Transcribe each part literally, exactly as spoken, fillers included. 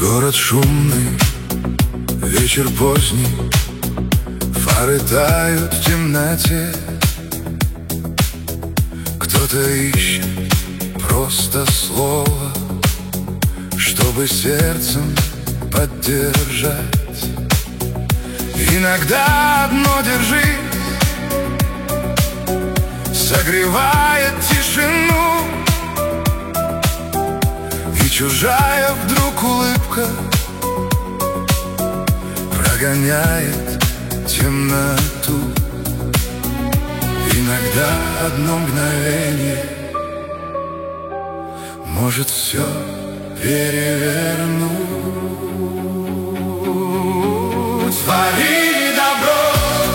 Город шумный, вечер поздний, фары тают в темноте. Кто-то ищет просто слово, чтобы сердцем поддержать. Иногда одно держись согревает тишину, и чужая вдруг улыбка прогоняет темноту. Иногда одно мгновение может все перевернуть. Твори добро,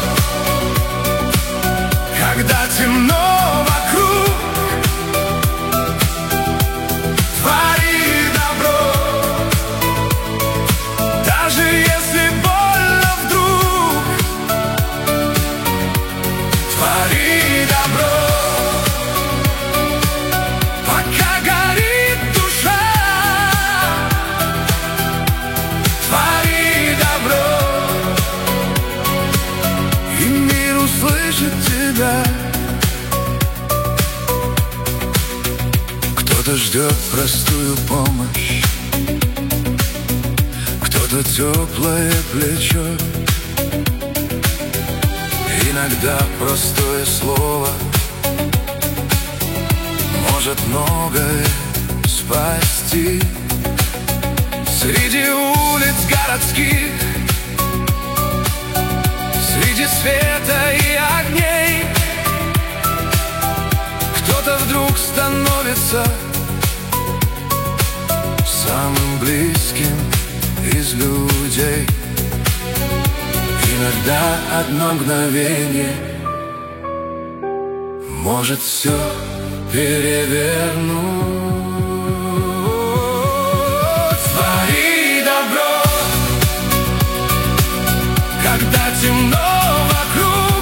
когда темно вокруг. Твори добро, даже если больно вдруг. Твори добро, пока горит душа. Твори добро, и мир услышит тебя. Кто-то ждет простую помощь, кто-то теплое плечо. Иногда простое слово может многое спасти. Среди улиц городских, среди света и огней, кто-то вдруг становится самым близким из людей. Иногда одно мгновение может все перевернуть. Твори добро, когда темно вокруг.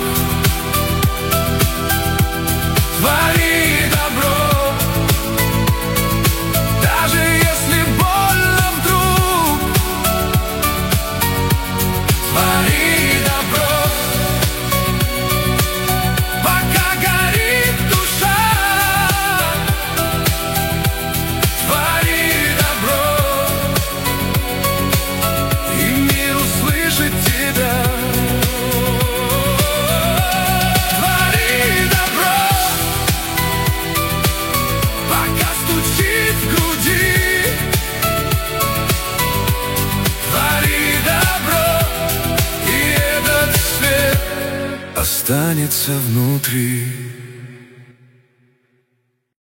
Твори добро, даже если больно вдруг. Твори добро, пока горит душа. Твори добро, и мир услышит тебя. Твори добро, пока стучит в груди. Твори добро, и этот свет останется внутри.